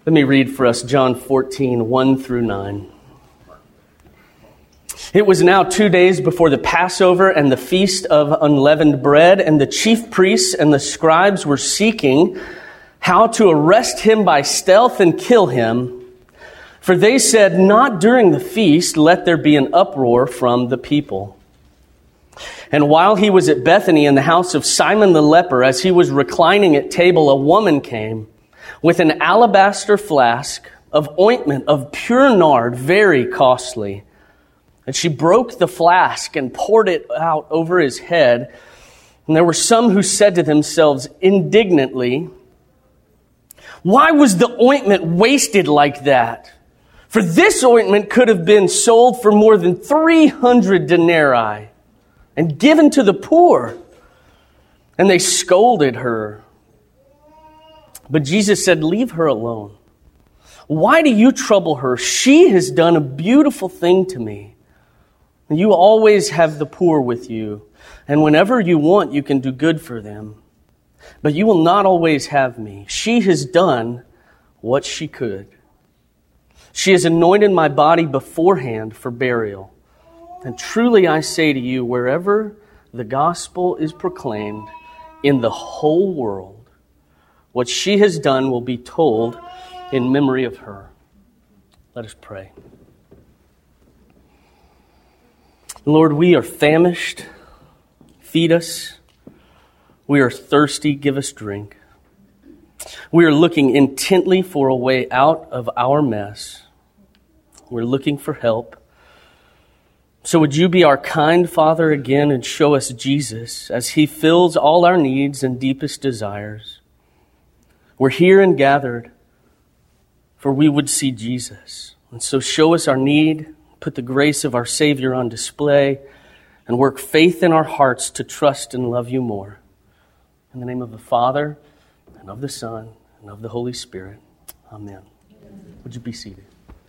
Let me read for us John 14, 1 through 9. It was now 2 days before the Passover and the Feast of Unleavened Bread, and the chief priests and the scribes were seeking how to arrest him by stealth and kill him. For they said, "Not during the feast, let there be an uproar from the people." And while he was at Bethany in the house of Simon the leper, as he was reclining at table, a woman came with an alabaster flask of ointment of pure nard, very costly. And she broke the flask and poured it out over his head. And there were some who said to themselves indignantly, "Why was the ointment wasted like that? For this ointment could have been sold for more than 300 denarii and given to the poor." And they scolded her. But Jesus said, "Leave her alone. Why do you trouble her? She has done a beautiful thing to me. You always have the poor with you, and whenever you want, you can do good for them. But you will not always have me. She has done what she could. She has anointed my body beforehand for burial. And truly I say to you, wherever the gospel is proclaimed in the whole world, what she has done will be told in memory of her." Let us pray. Lord, we are famished. Feed us. We are thirsty. Give us drink. We are looking intently for a way out of our mess. We're looking for help. So would you be our kind Father again and show us Jesus as he fills all our needs and deepest desires. We're here and gathered for we would see Jesus. And so show us our need, put the grace of our Savior on display, and work faith in our hearts to trust and love you more. In the name of the Father, and of the Son, and of the Holy Spirit. Amen. Would you be seated?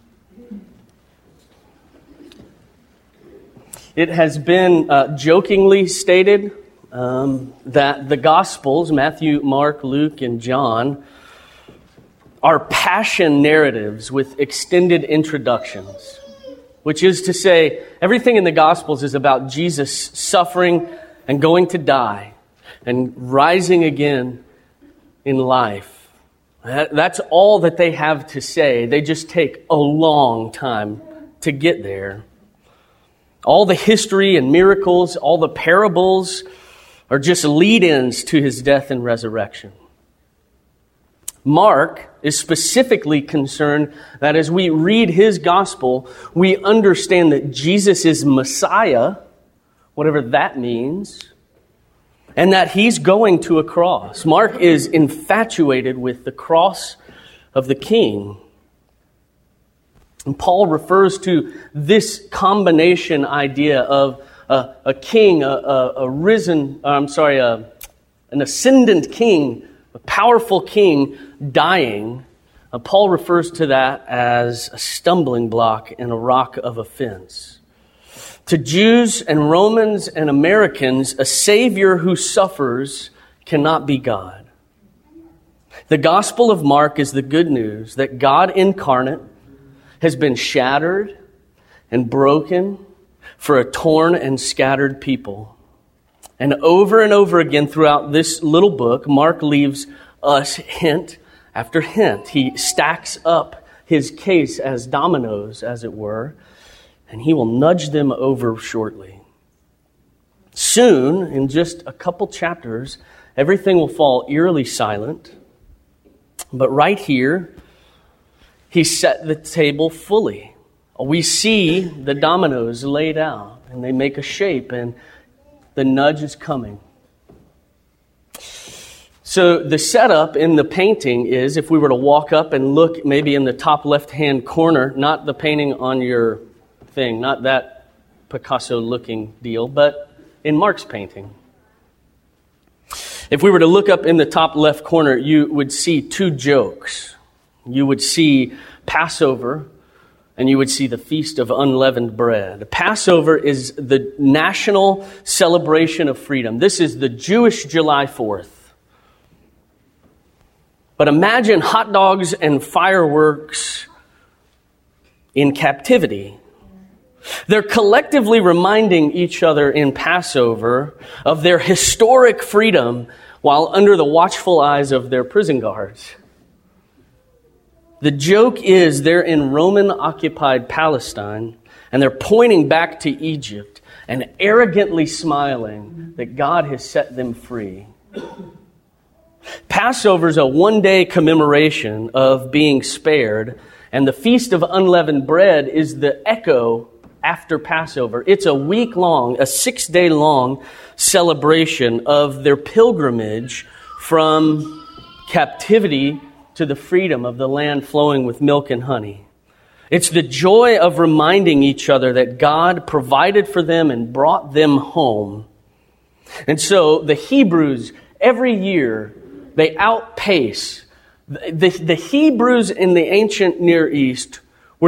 It has been jokingly stated that the Gospels, Matthew, Mark, Luke, and John, are passion narratives with extended introductions. Which is to say, everything in the Gospels is about Jesus suffering and going to die and rising again in life. That's all that they have to say. They just take a long time to get there. All the history and miracles, all the parables are just lead-ins to his death and resurrection. Mark is specifically concerned that as we read his gospel, we understand that Jesus is Messiah, whatever that means, and that he's going to a cross. Mark is infatuated with the cross of the King. And Paul refers to this combination idea of a king, an ascendant king, a powerful king dying. Paul refers to that as a stumbling block and a rock of offense. To Jews and Romans and Americans, a Savior who suffers cannot be God. The Gospel of Mark is the good news that God incarnate has been shattered and broken for a torn and scattered people. And over again throughout this little book, Mark leaves us hint after hint. He stacks up his case as dominoes, as it were, and he will nudge them over shortly. Soon, in just a couple chapters, everything will fall eerily silent. But right here, he set the table fully. We see the dominoes laid out, and they make a shape, and the nudge is coming. So the setup in the painting is, if we were to walk up and look maybe in the top left-hand corner, not the painting on your thing, not that Picasso-looking deal, but in Mark's painting. If we were to look up in the top left corner, you would see two jokes. You would see Passover, and you would see the Feast of Unleavened Bread. Passover is the national celebration of freedom. This is the Jewish July 4th. But imagine hot dogs and fireworks in captivity. They're collectively reminding each other in Passover of their historic freedom while under the watchful eyes of their prison guards. The joke is they're in Roman-occupied Palestine, and they're pointing back to Egypt and arrogantly smiling that God has set them free. Passover is a one-day commemoration of being spared, and the Feast of Unleavened Bread is the echo after Passover. It's a week-long, a 6-day-long celebration of their pilgrimage from captivity to the freedom of the land flowing with milk and honey. It's the joy of reminding each other that God provided for them and brought them home. And so the Hebrews, every year, they outpace. The Hebrews in the ancient Near East were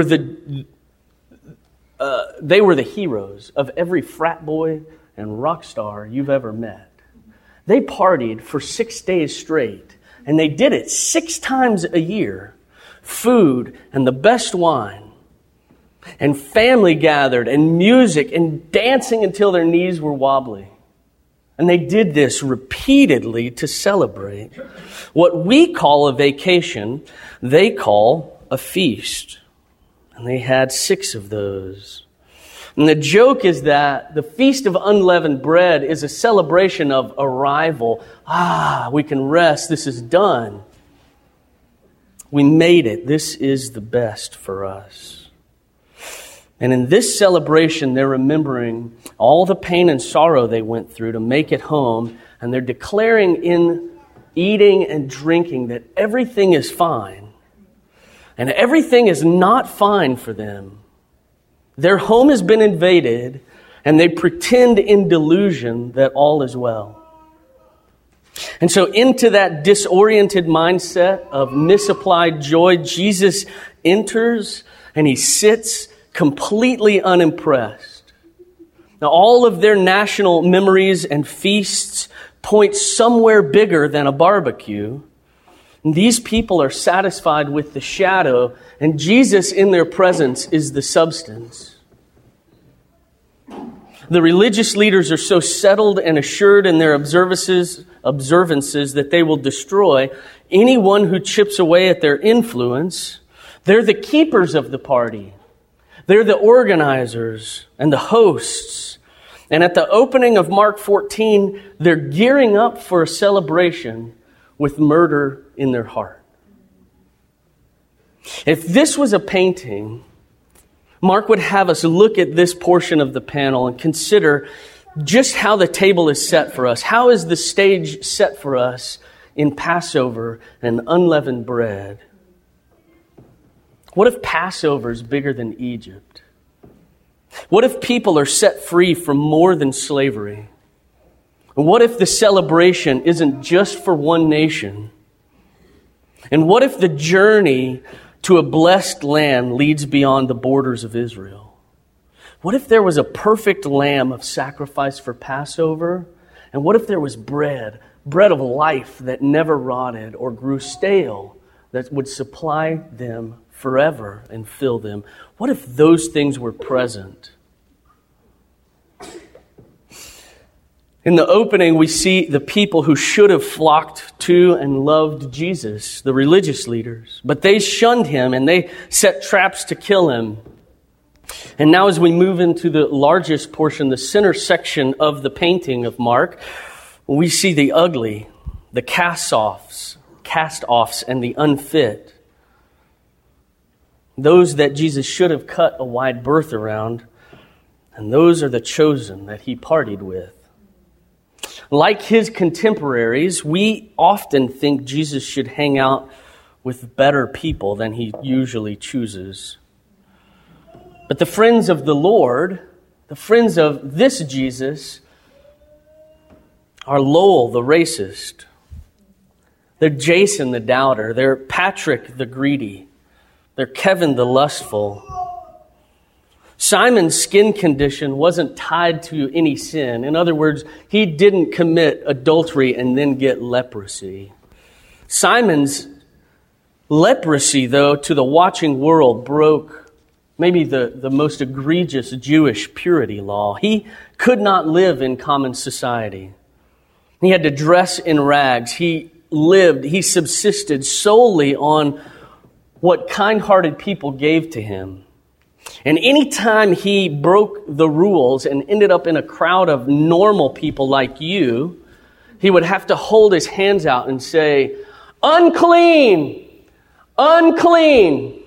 they were the heroes of every frat boy and rock star you've ever met. They partied for 6 days straight, and they did it 6 times a year. Food and the best wine, and family gathered, and music, and dancing until their knees were wobbly. And they did this repeatedly to celebrate. What we call a vacation, they call a feast. And they had 6 of those. And the joke is that the Feast of Unleavened Bread is a celebration of arrival. We can rest. This is done. We made it. This is the best for us. And in this celebration, they're remembering all the pain and sorrow they went through to make it home. And they're declaring in eating and drinking that everything is fine. And everything is not fine for them. Their home has been invaded, and they pretend in delusion that all is well. And so into that disoriented mindset of misapplied joy, Jesus enters, and he sits completely unimpressed. Now, all of their national memories and feasts point somewhere bigger than a barbecue. And these people are satisfied with the shadow, and Jesus in their presence is the substance. The religious leaders are so settled and assured in their observances that they will destroy anyone who chips away at their influence. They're the keepers of the party. They're the organizers and the hosts. And at the opening of Mark 14, they're gearing up for a celebration with murder in their heart. If this was a painting, Mark would have us look at this portion of the panel and consider just how the table is set for us. How is the stage set for us in Passover and unleavened bread? What if Passover is bigger than Egypt? What if people are set free from more than slavery? And what if the celebration isn't just for one nation? And what if the journey to a blessed land leads beyond the borders of Israel? What if there was a perfect lamb of sacrifice for Passover? And what if there was bread of life that never rotted or grew stale, that would supply them forever and fill them? What if those things were present? In the opening, we see the people who should have flocked to and loved Jesus, the religious leaders. But they shunned him and they set traps to kill him. And now as we move into the largest portion, the center section of the painting of Mark, we see the ugly, the cast-offs, and the unfit. Those that Jesus should have cut a wide berth around, and those are the chosen that he partied with. Like his contemporaries, we often think Jesus should hang out with better people than he usually chooses. But the friends of the Lord, the friends of this Jesus, are Lowell the racist. They're Jason the doubter. They're Patrick the greedy. They're Kevin the lustful. Simon's skin condition wasn't tied to any sin. In other words, he didn't commit adultery and then get leprosy. Simon's Leprosy, though, to the watching world broke maybe the most egregious Jewish purity law. He could not live in common society. He had to dress in rags. He subsisted solely on what kind-hearted people gave to him. And any time he broke the rules and ended up in a crowd of normal people like you, he would have to hold his hands out and say, "Unclean! Unclean!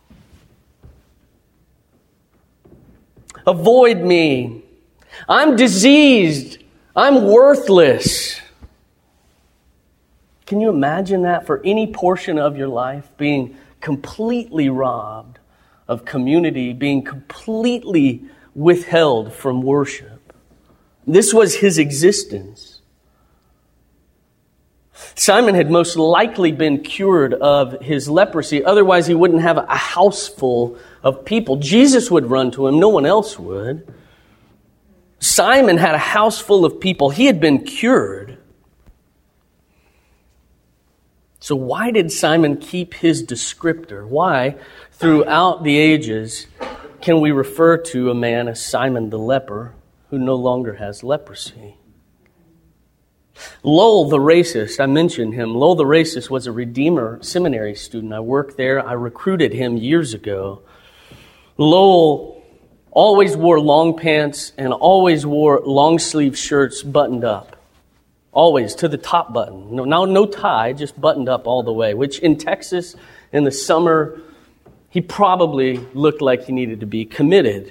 Avoid me. I'm diseased. I'm worthless." Can you imagine that for any portion of your life, being completely robbed of community, being completely withheld from worship? This was his existence. Simon had most likely been cured of his leprosy. Otherwise, he wouldn't have a house full of people. Jesus would run to him. No one else would. Simon had a house full of people. He had been cured. So why did Simon keep his descriptor? Why, throughout the ages, can we refer to a man as Simon the leper who no longer has leprosy? Lowell the racist, I mentioned him. Lowell the racist was a Redeemer seminary student. I worked there. I recruited him years ago. Lowell always wore long pants and always wore long sleeve shirts buttoned up. Always to the top button. No tie, just buttoned up all the way, which in Texas in the summer, he probably looked like he needed to be committed.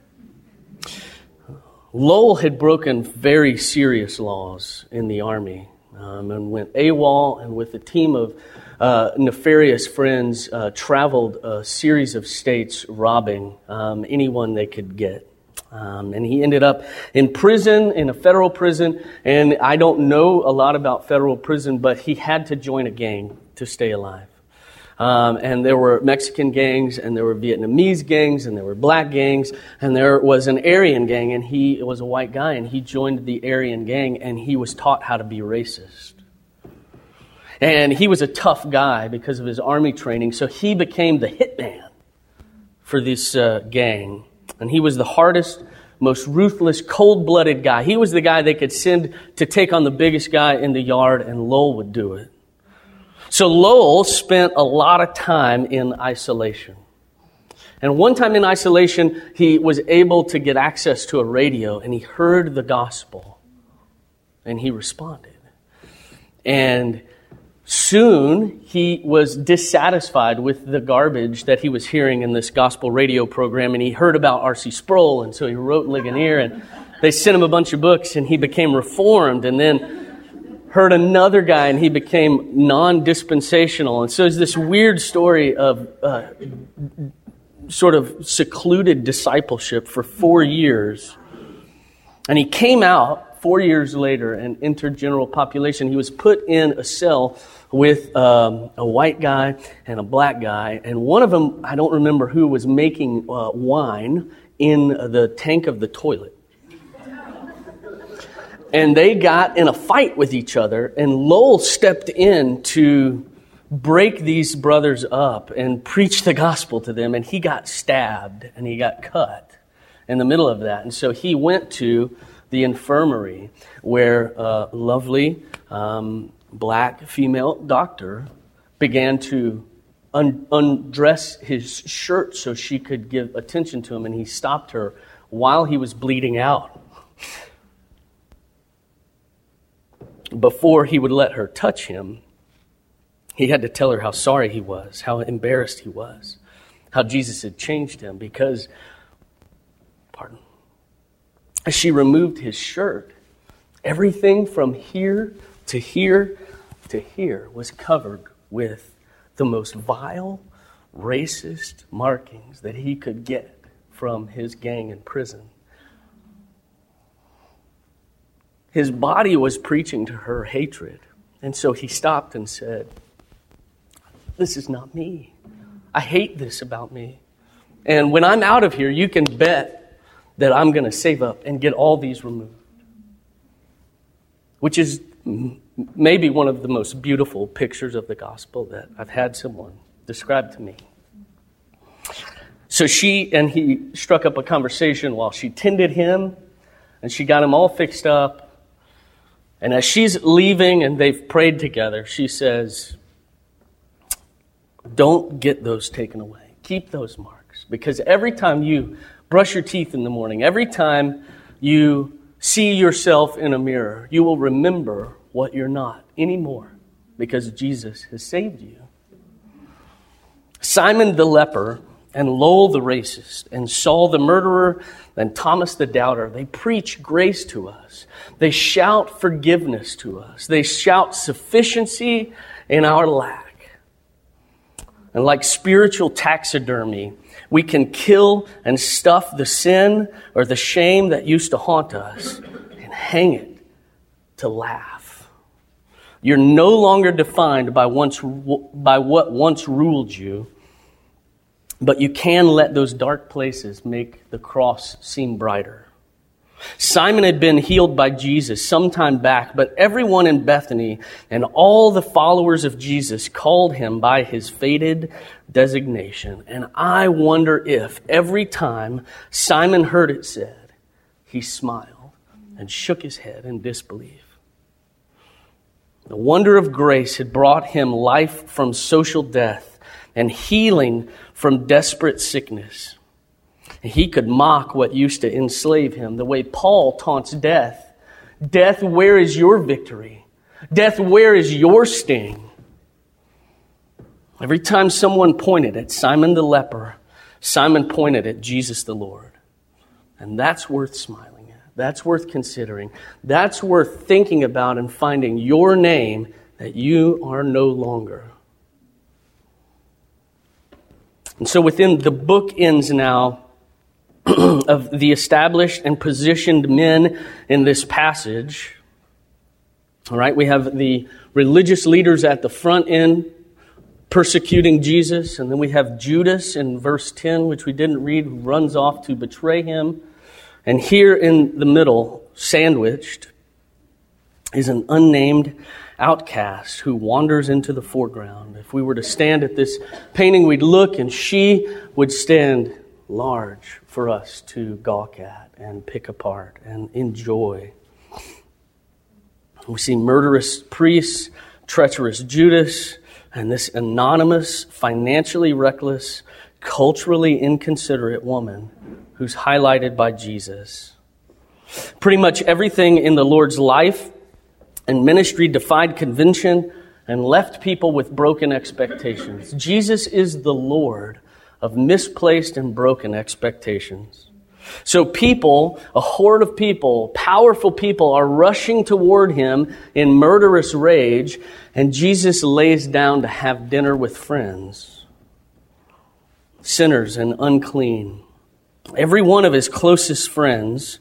Lowell had broken very serious laws in the Army and went AWOL, and with a team of nefarious friends traveled a series of states robbing anyone they could get. And he ended up in prison, in a federal prison, and I don't know a lot about federal prison, but he had to join a gang to stay alive. And there were Mexican gangs, and there were Vietnamese gangs, and there were black gangs, and there was an Aryan gang, and he was a white guy, and he joined the Aryan gang, and he was taught how to be racist. And he was a tough guy because of his army training, so he became the hitman for this gang. And he was the hardest, most ruthless, cold-blooded guy. He was the guy they could send to take on the biggest guy in the yard, and Lowell would do it. So Lowell spent a lot of time in isolation. And one time in isolation, he was able to get access to a radio, and he heard the gospel, and he responded. And soon, he was dissatisfied with the garbage that he was hearing in this gospel radio program, and he heard about R.C. Sproul, and so he wrote Ligonier, and they sent him a bunch of books, and he became reformed, and then heard another guy, and he became non-dispensational. And so it's this weird story of sort of secluded discipleship for 4 years. And he came out 4 years later and entered general population. He was put in a cell with a white guy and a black guy. And one of them, I don't remember who, was making wine in the tank of the toilet. And they got in a fight with each other, and Lowell stepped in to break these brothers up and preach the gospel to them, and he got stabbed and he got cut in the middle of that. And so he went to the infirmary where a lovely black female doctor began to undress his shirt so she could give attention to him, and he stopped her while he was bleeding out. Before he would let her touch him, he had to tell her how sorry he was, how embarrassed he was, how Jesus had changed him because, as she removed his shirt, everything from here to here to here was covered with the most vile, racist markings that he could get from his gang in prison. His body was preaching to her hatred. And so he stopped and said, "This is not me. I hate this about me. And when I'm out of here, you can bet that I'm going to save up and get all these removed." Which is maybe one of the most beautiful pictures of the gospel that I've had someone describe to me. So she and he struck up a conversation while she tended him, and she got him all fixed up. And as she's leaving and they've prayed together, she says, don't get those taken away. Keep those marks. Because every time you brush your teeth in the morning, every time you see yourself in a mirror, you will remember what you're not anymore because Jesus has saved you. Simon the leper and Lowell the racist and Saul the murderer and Thomas the doubter, they preach grace to us. They shout forgiveness to us. They shout sufficiency in our lack. And like spiritual taxidermy, we can kill and stuff the sin or the shame that used to haunt us and hang it to laugh. You're no longer defined by what once ruled you, but you can let those dark places make the cross seem brighter. Simon had been healed by Jesus some time back, but everyone in Bethany and all the followers of Jesus called him by his faded designation. And I wonder if every time Simon heard it said, he smiled and shook his head in disbelief. The wonder of grace had brought him life from social death and healing from desperate sickness. He could mock what used to enslave him, the way Paul taunts death. Death, where is your victory? Death, where is your sting? Every time someone pointed at Simon the leper, Simon pointed at Jesus the Lord. And that's worth smiling at. That's worth considering. That's worth thinking about and finding your name that you are no longer. And so within the bookends now of the established and positioned men in this passage, all right, we have the religious leaders at the front end persecuting Jesus, and then we have Judas in verse 10, which we didn't read, who runs off to betray him. And here in the middle, sandwiched, is an unnamed outcast who wanders into the foreground. If we were to stand at this painting, we'd look, and she would stand large for us to gawk at and pick apart and enjoy. We see murderous priests, treacherous Judas, and this anonymous, financially reckless, culturally inconsiderate woman who's highlighted by Jesus. Pretty much everything in the Lord's life and ministry defied convention and left people with broken expectations. Jesus is the Lord of misplaced and broken expectations. So people, a horde of people, powerful people, are rushing toward him in murderous rage, and Jesus lays down to have dinner with friends, sinners and unclean. Every one of his closest friends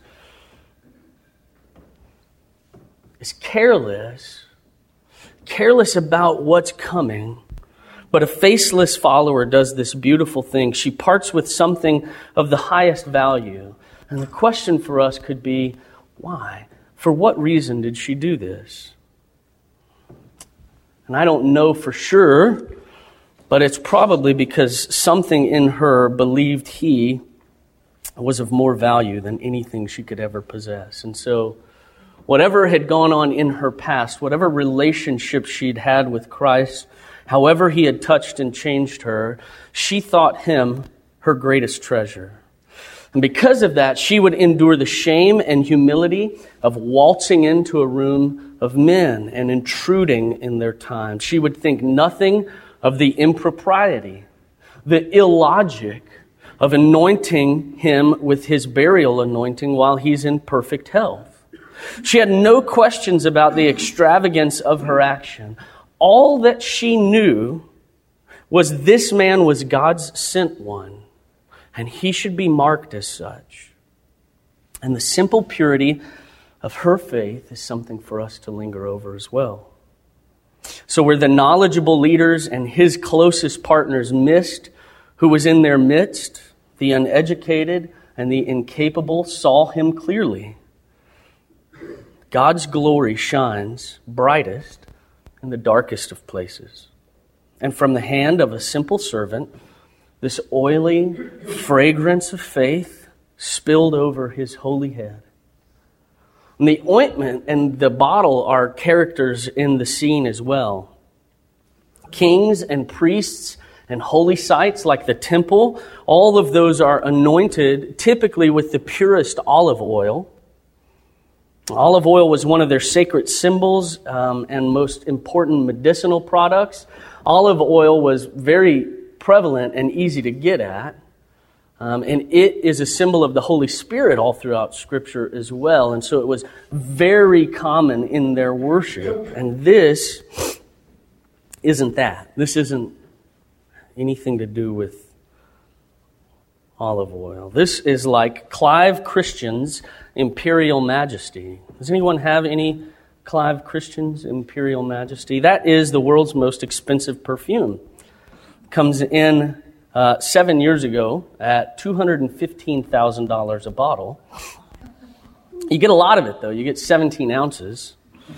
is careless about what's coming. But a faceless follower does this beautiful thing. She parts with something of the highest value. And the question for us could be, why? For what reason did she do this? And I don't know for sure, but it's probably because something in her believed he was of more value than anything she could ever possess. And so whatever had gone on in her past, whatever relationship she'd had with Christ, however he had touched and changed her, she thought him her greatest treasure. And because of that, she would endure the shame and humility of waltzing into a room of men and intruding in their time. She would think nothing of the impropriety, the illogic of anointing him with his burial anointing while he's in perfect health. She had no questions about the extravagance of her action. All that she knew was this man was God's sent one, and he should be marked as such. And the simple purity of her faith is something for us to linger over as well. So where the knowledgeable leaders and his closest partners missed who was in their midst, the uneducated and the incapable saw him clearly. God's glory shines brightest in the darkest of places. And from the hand of a simple servant, this oily fragrance of faith spilled over his holy head. And the ointment and the bottle are characters in the scene as well. Kings and priests and holy sites like the temple, all of those are anointed typically with the purest olive oil. Olive oil was one of their sacred symbols and most important medicinal products. Olive oil was very prevalent and easy to get at. And it is a symbol of the Holy Spirit all throughout Scripture as well. And so it was very common in their worship. And this isn't that. This isn't anything to do with olive oil. This is like Clive Christian's Imperial Majesty. Does anyone have any Clive Christian's Imperial Majesty? That is the world's most expensive perfume. Comes in 7 years ago at $215,000 a bottle. You get a lot of it, though. You get 17 ounces.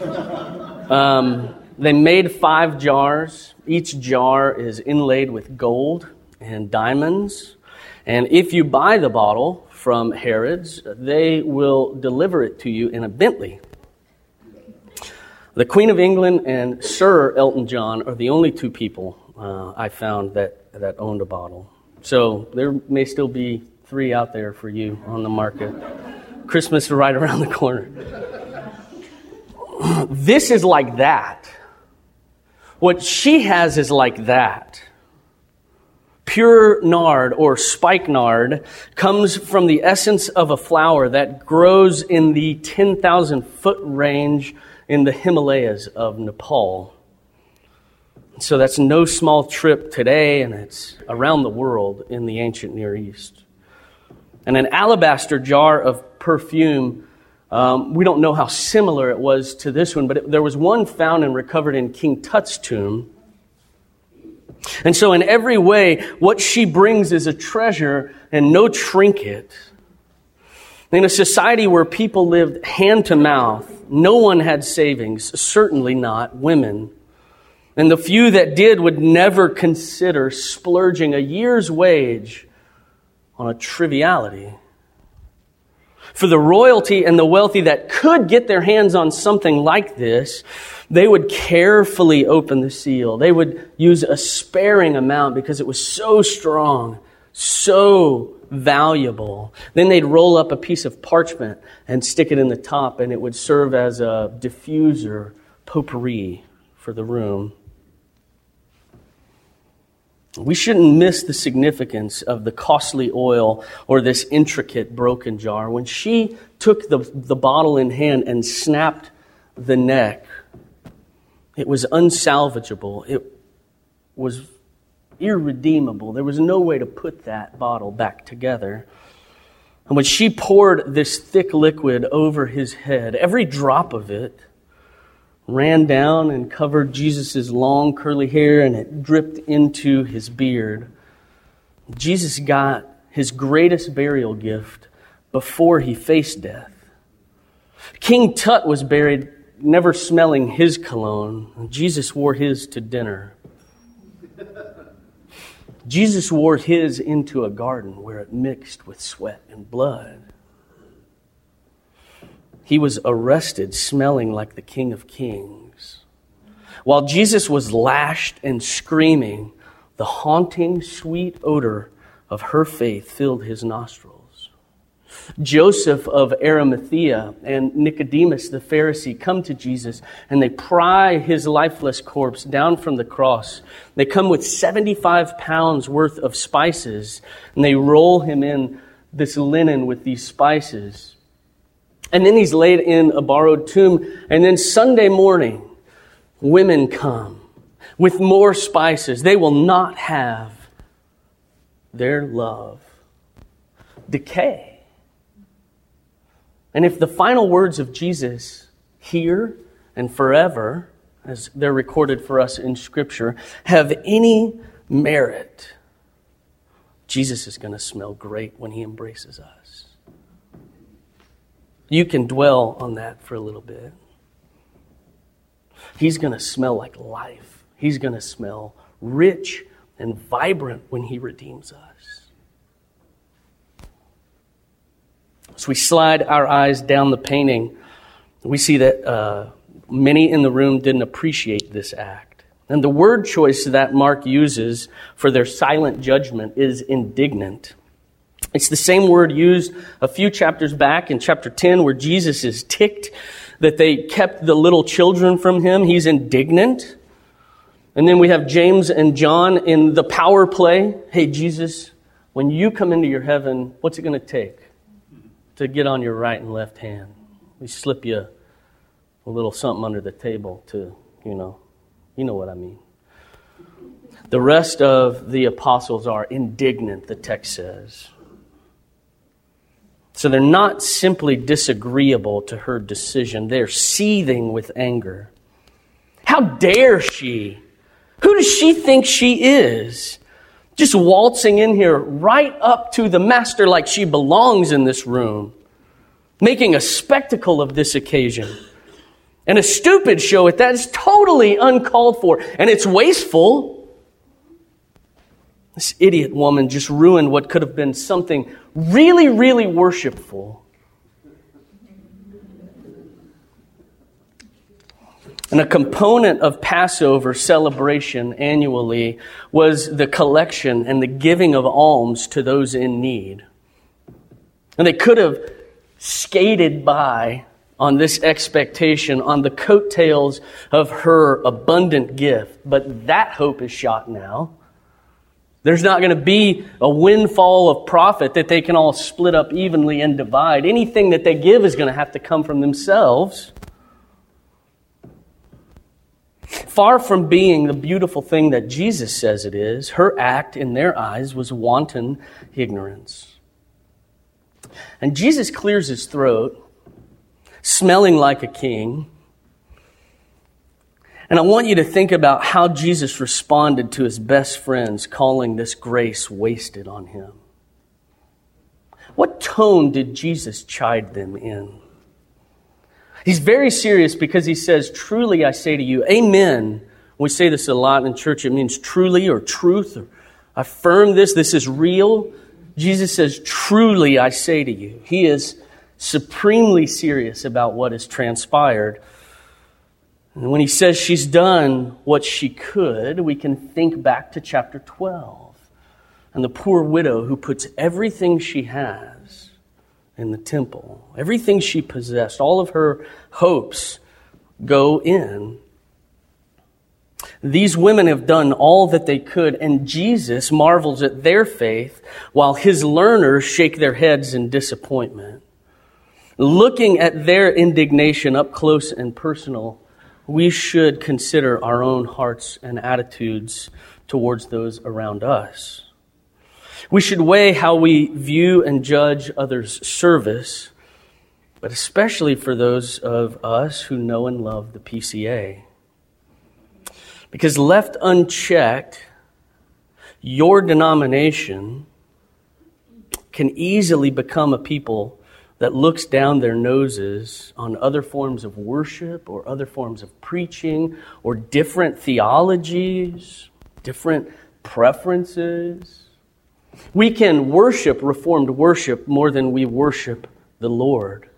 They made 5 jars. Each jar is inlaid with gold and diamonds. And if you buy the bottle from Harrods, they will deliver it to you in a Bentley. The Queen of England and Sir Elton John are the only 2 people I found that owned a bottle. So there may still be 3 out there for you on the market. Christmas is right around the corner. This is like that. What she has is like that. Pure nard or spikenard comes from the essence of a flower that grows in the 10,000 foot range in the Himalayas of Nepal. So that's no small trip today, and it's around the world in the ancient Near East. And an alabaster jar of perfume, we don't know how similar it was to this one, but there was one found and recovered in King Tut's tomb. And so in every way, what she brings is a treasure and no trinket. In a society where people lived hand to mouth, no one had savings, certainly not women. And the few that did would never consider splurging a year's wage on a triviality. For the royalty and the wealthy that could get their hands on something like this, they would carefully open the seal. They would use a sparing amount because it was so strong, so valuable. Then they'd roll up a piece of parchment and stick it in the top, and it would serve as a diffuser, potpourri for the room. We shouldn't miss the significance of the costly oil or this intricate broken jar. When she took the bottle in hand and snapped the neck, it was unsalvageable. It was irredeemable. There was no way to put that bottle back together. And when she poured this thick liquid over his head, every drop of it ran down and covered Jesus' long curly hair, and it dripped into his beard. Jesus got his greatest burial gift before he faced death. King Tut was buried never smelling his cologne. Jesus wore his to dinner. Jesus wore his into a garden where it mixed with sweat and blood. He was arrested smelling like the King of Kings. While Jesus was lashed and screaming, the haunting, sweet odor of her faith filled his nostrils. Joseph of Arimathea and Nicodemus the Pharisee come to Jesus, and they pry his lifeless corpse down from the cross. They come with 75 pounds worth of spices, and they roll him in this linen with these spices. And then he's laid in a borrowed tomb. And then Sunday morning, women come with more spices. They will not have their love decay. And if the final words of Jesus here and forever, as they're recorded for us in Scripture, have any merit, Jesus is going to smell great when he embraces us. You can dwell on that for a little bit. He's going to smell like life. He's going to smell rich and vibrant when he redeems us. As we slide our eyes down the painting, we see that many in the room didn't appreciate this act. And the word choice that Mark uses for their silent judgment is indignant. It's the same word used a few chapters back in chapter 10 where Jesus is ticked that they kept the little children from him. He's indignant. And then we have James and John in the power play. Hey, Jesus, when you come into your heaven, what's it going to take to get on your right and left hand? We slip you a little something under the table to, you know what I mean. The rest of the apostles are indignant, the text says. So they're not simply disagreeable to her decision. They're seething with anger. How dare she? Who does she think she is? Just waltzing in here right up to the master like she belongs in this room. Making a spectacle of this occasion. And a stupid show at that is totally uncalled for. And it's wasteful. This idiot woman just ruined what could have been something really, really worshipful. And a component of Passover celebration annually was the collection and the giving of alms to those in need. And they could have skated by on this expectation, on the coattails of her abundant gift. But that hope is shot now. There's not going to be a windfall of profit that they can all split up evenly and divide. Anything that they give is going to have to come from themselves. Far from being the beautiful thing that Jesus says it is, her act in their eyes was wanton ignorance. And Jesus clears his throat, smelling like a king. And I want you to think about how Jesus responded to his best friends calling this grace wasted on him. What tone did Jesus chide them in? He's very serious because he says, truly I say to you, amen. We say this a lot in church. It means truly or truth. Or affirm this. This is real. Jesus says, truly I say to you. He is supremely serious about what has transpired. And when he says she's done what she could, we can think back to chapter 12 and the poor widow who puts everything she has in the temple, everything she possessed, all of her hopes go in. These women have done all that they could, and Jesus marvels at their faith while his learners shake their heads in disappointment. Looking at their indignation up close and personal, we should consider our own hearts and attitudes towards those around us. We should weigh how we view and judge others' service, but especially for those of us who know and love the PCA. Because left unchecked, your denomination can easily become a people that looks down their noses on other forms of worship or other forms of preaching or different theologies, different preferences. We can worship Reformed worship more than we worship the Lord.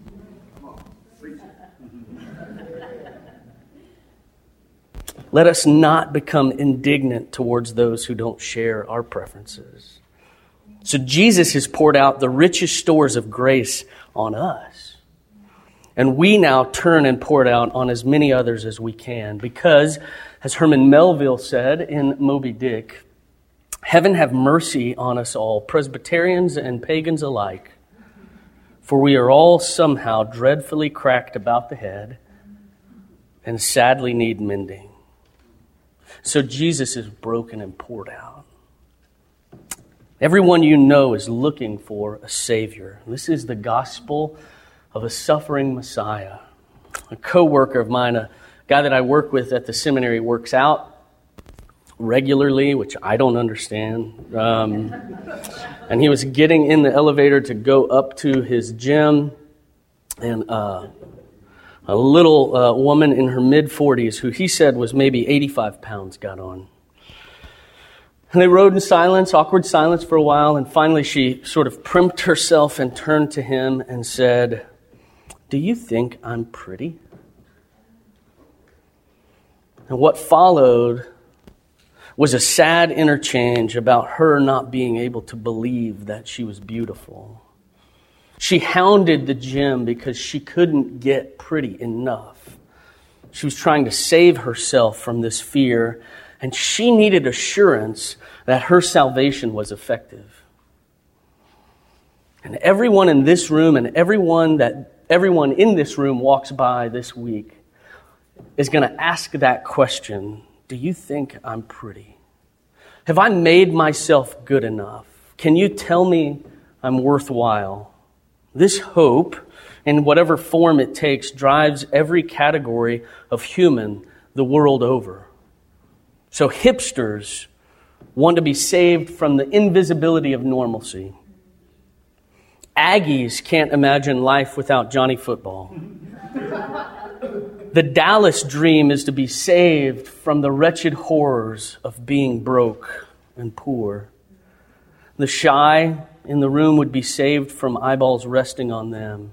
Let us not become indignant towards those who don't share our preferences. So Jesus has poured out the richest stores of grace on us. And we now turn and pour it out on as many others as we can. Because, as Herman Melville said in Moby Dick, heaven have mercy on us all, Presbyterians and pagans alike. For we are all somehow dreadfully cracked about the head and sadly need mending. So Jesus is broken and poured out. Everyone you know is looking for a Savior. This is the gospel of a suffering Messiah. A co-worker of mine, a guy that I work with at the seminary, works out regularly, which I don't understand. And he was getting in the elevator to go up to his gym. And a little woman in her mid-40s who he said was maybe 85 pounds got on. And they rode in silence, awkward silence for a while, and finally she sort of primped herself and turned to him and said, "Do you think I'm pretty?" And what followed was a sad interchange about her not being able to believe that she was beautiful. She hounded the gym because she couldn't get pretty enough. She was trying to save herself from this fear, and she needed assurance that her salvation was effective. And everyone in this room and everyone in this room walks by this week is going to ask that question, do you think I'm pretty? Have I made myself good enough? Can you tell me I'm worthwhile? This hope, in whatever form it takes, drives every category of human the world over. So hipsters want to be saved from the invisibility of normalcy. Aggies can't imagine life without Johnny Football. The Dallas dream is to be saved from the wretched horrors of being broke and poor. The shy in the room would be saved from eyeballs resting on them.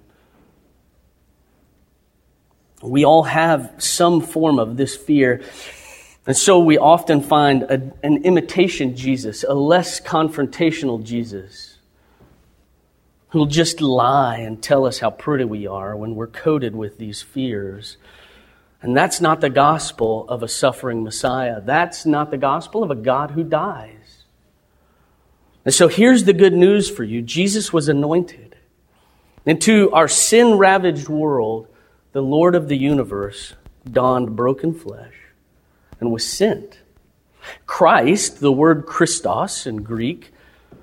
We all have some form of this fear. And so we often find an imitation Jesus, a less confrontational Jesus, who will just lie and tell us how pretty we are when we're coated with these fears. And that's not the gospel of a suffering Messiah. That's not the gospel of a God who dies. And so here's the good news for you. Jesus was anointed. Into our sin-ravaged world, the Lord of the universe donned broken flesh and was sent. Christ, the word Christos in Greek,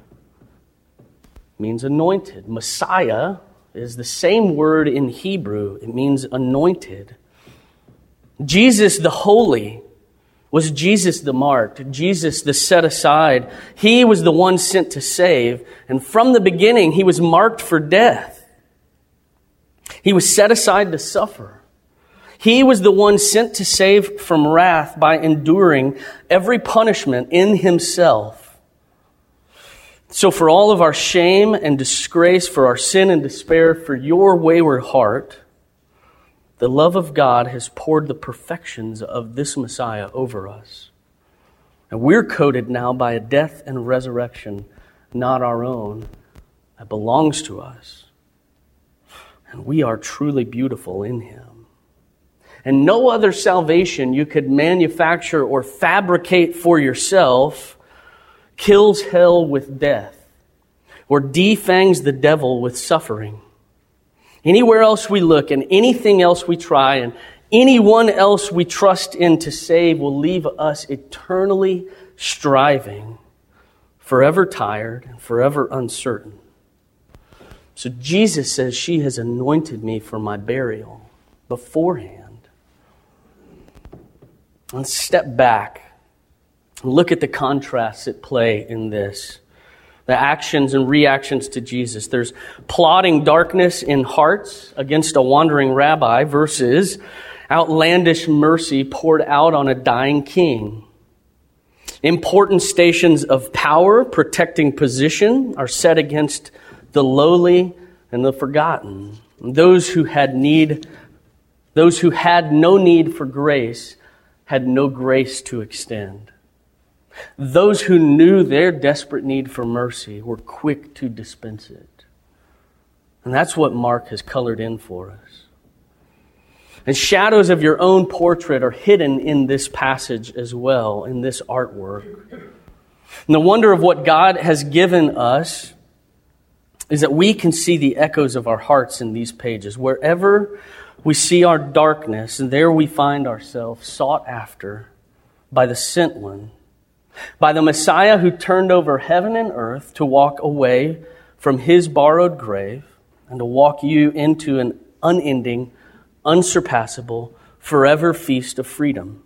means anointed. Messiah is the same word in Hebrew. It means anointed. Jesus the holy was Jesus the marked, Jesus the set aside. He was the one sent to save. And from the beginning, he was marked for death. He was set aside to suffer. He was the one sent to save from wrath by enduring every punishment in himself. So for all of our shame and disgrace, for our sin and despair, for your wayward heart, the love of God has poured the perfections of this Messiah over us. And we're coated now by a death and resurrection, not our own, that belongs to us. And we are truly beautiful in him. And no other salvation you could manufacture or fabricate for yourself kills hell with death or defangs the devil with suffering. Anywhere else we look and anything else we try and anyone else we trust in to save will leave us eternally striving, forever tired and forever uncertain. So Jesus says, she has anointed me for my burial beforehand. Let's step back and look at the contrasts at play in this. The actions and reactions to Jesus. There's plotting darkness in hearts against a wandering rabbi versus outlandish mercy poured out on a dying king. Important stations of power, protecting position, are set against the lowly and the forgotten. Those who had no need for grace had no grace to extend. Those who knew their desperate need for mercy were quick to dispense it. And that's what Mark has colored in for us. And shadows of your own portrait are hidden in this passage as well, in this artwork. And the wonder of what God has given us is that we can see the echoes of our hearts in these pages. Wherever we see our darkness, and there we find ourselves sought after by the sent one, by the Messiah who turned over heaven and earth to walk away from his borrowed grave and to walk you into an unending, unsurpassable, forever feast of freedom.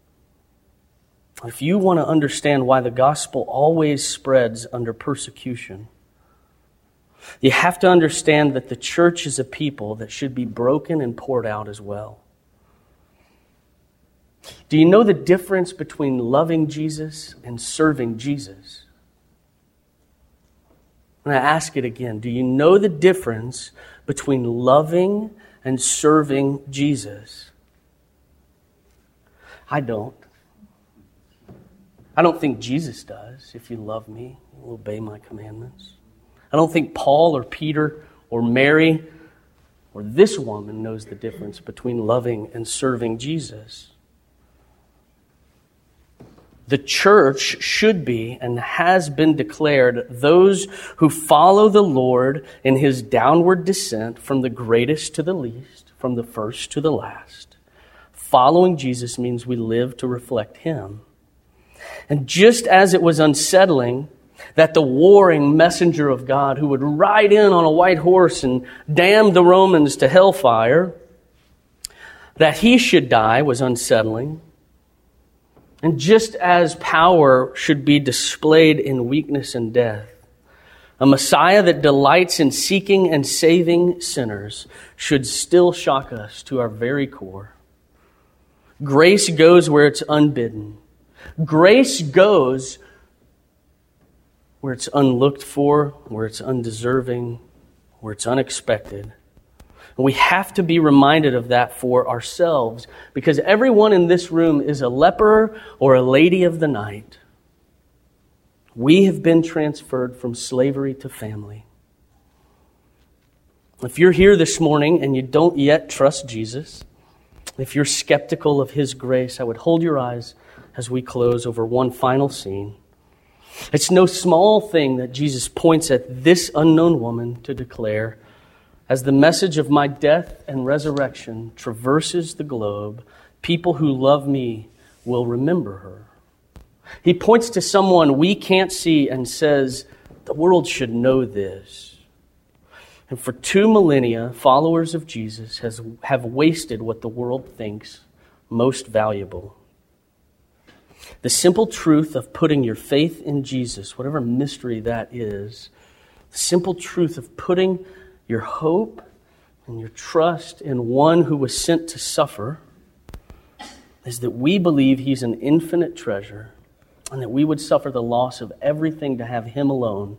If you want to understand why the gospel always spreads under persecution, You have to understand that the church is a people that should be broken and poured out as well. Do you know the difference between loving Jesus and serving Jesus? And I ask it again. Do you know the difference between loving and serving Jesus? I don't. I don't think Jesus does. If you love me, you'll obey my commandments. I don't think Paul or Peter or Mary or this woman knows the difference between loving and serving Jesus. The church should be and has been declared those who follow the Lord in His downward descent from the greatest to the least, from the first to the last. Following Jesus means we live to reflect Him. And just as it was unsettling that the warring messenger of God who would ride in on a white horse and damn the Romans to hellfire, that he should die was unsettling. And just as power should be displayed in weakness and death, a Messiah that delights in seeking and saving sinners should still shock us to our very core. Grace goes where it's unbidden. Grace goes where it's unlooked for, where it's undeserving, where it's unexpected. And we have to be reminded of that for ourselves, because everyone in this room is a leper or a lady of the night. We have been transferred from slavery to family. If you're here this morning and you don't yet trust Jesus, if you're skeptical of His grace, I would hold your eyes as we close over one final scene. It's no small thing that Jesus points at this unknown woman to declare, as the message of my death and resurrection traverses the globe, people who love me will remember her. He points to someone we can't see and says, the world should know this. And for 2 millennia, followers of Jesus have wasted what the world thinks most valuable. The simple truth of putting your faith in Jesus, whatever mystery that is, the simple truth of putting your hope and your trust in one who was sent to suffer, is that we believe He's an infinite treasure and that we would suffer the loss of everything to have Him alone.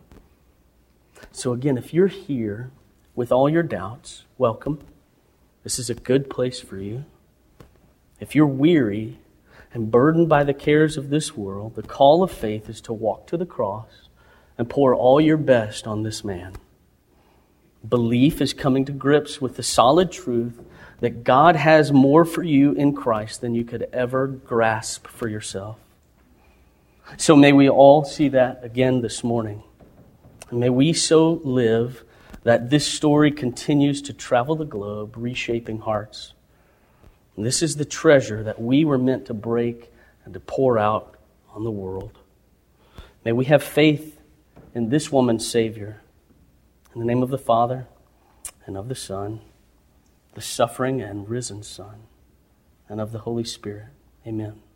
So again, if you're here with all your doubts, welcome. This is a good place for you. If you're weary and burdened by the cares of this world, the call of faith is to walk to the cross and pour all your best on this man. Belief is coming to grips with the solid truth that God has more for you in Christ than you could ever grasp for yourself. So may we all see that again this morning. And may we so live that this story continues to travel the globe, reshaping hearts. And this is the treasure that we were meant to break and to pour out on the world. May we have faith in this woman's Savior. In the name of the Father, and of the Son, the suffering and risen Son, and of the Holy Spirit. Amen.